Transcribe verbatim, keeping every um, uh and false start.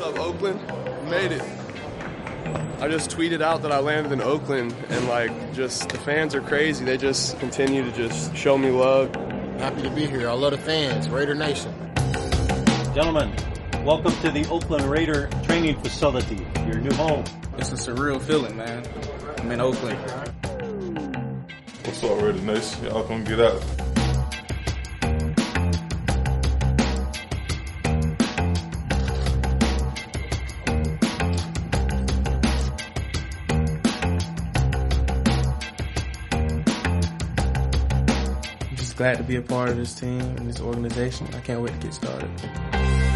up, Oakland? Made it. I just tweeted out that I landed in Oakland, and like, just the fans are crazy. They just continue to just show me love. Happy to be here. I love the fans. Raider Nation. Gentlemen, welcome to the Oakland Raider training facility, your new home. It's a surreal feeling, man. I'm in Oakland. What's up, Raider Nation? Y'all come get out. I'm just glad to be a part of this team and this organization. I can't wait to get started.